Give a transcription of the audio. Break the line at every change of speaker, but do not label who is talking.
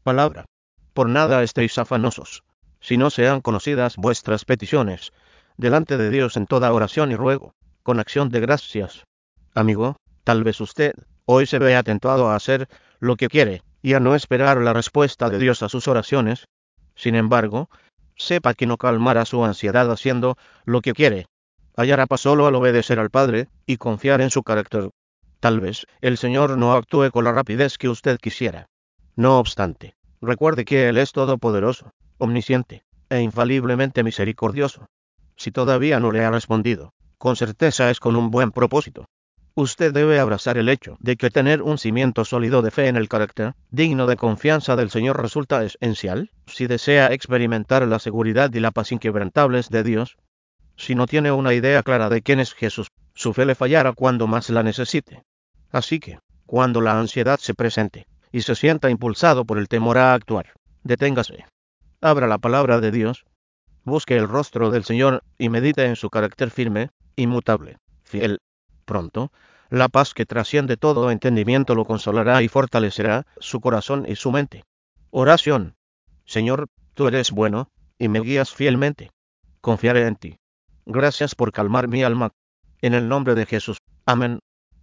palabra. Por nada estéis afanosos, si no sean conocidas vuestras peticiones, delante de Dios en toda oración y ruego, con acción de gracias. Amigo, tal vez usted hoy se vea tentado a hacer lo que quiere, y a no esperar la respuesta de Dios a sus oraciones. Sin embargo, sepa que no calmará su ansiedad haciendo lo que quiere. Hallará paz solo al obedecer al Padre y confiar en su carácter. Tal vez el Señor no actúe con la rapidez que usted quisiera. No obstante, recuerde que Él es todopoderoso, omnisciente e infaliblemente misericordioso. Si todavía no le ha respondido, con certeza es con un buen propósito. Usted debe abrazar el hecho de que tener un cimiento sólido de fe en el carácter, digno de confianza del Señor resulta esencial, si desea experimentar la seguridad y la paz inquebrantables de Dios. Si no tiene una idea clara de quién es Jesús, su fe le fallará cuando más la necesite. Así que, cuando la ansiedad se presente, y se sienta impulsado por el temor a actuar, deténgase. Abra la palabra de Dios, busque el rostro del Señor y medite en su carácter firme, inmutable, fiel. Pronto, la paz que trasciende todo entendimiento lo consolará y fortalecerá su corazón y su mente. Oración. Señor, tú eres bueno, y me guías fielmente. Confiaré en ti. Gracias por calmar mi alma. En el nombre de Jesús. Amén.